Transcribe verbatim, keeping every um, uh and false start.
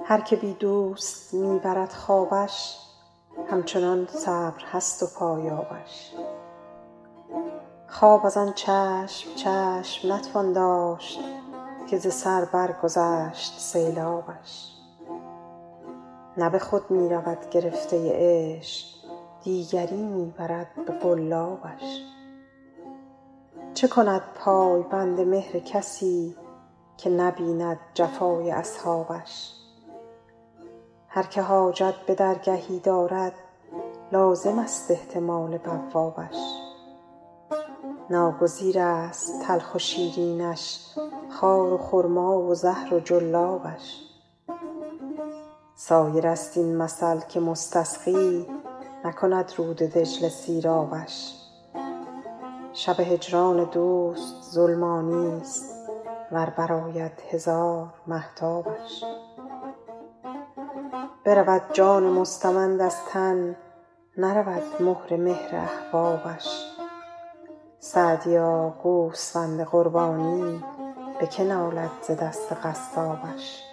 هر که بی دوست می برد خوابش، همچنان صبر هست و پایابش. خواب از آن چشم چشم نتوان داشت، که ز سر برگذشت سیلابش. نه به خود می رود گرفته عشق، دیگری می برد به قلابش. چه کند پای بند مهر کسی، که نبیند جفای اصحابش. هر که حاجت به درگهی دارد، لازم است احتمال بوابش. ناگزیر است تلخ و شیرینش، خار و خرما و زهر و جلابش. سایر است این مثل که مستسقی، نکند رود دجله سیرابش. شب هجران دوست ظلمانی است، ور برآید هزار مهتابش. برود جان مستمند از تن، نرود مهر مهر احبابش. سعدیا گوسفند قربانی، به که نالد ز دست قصابش.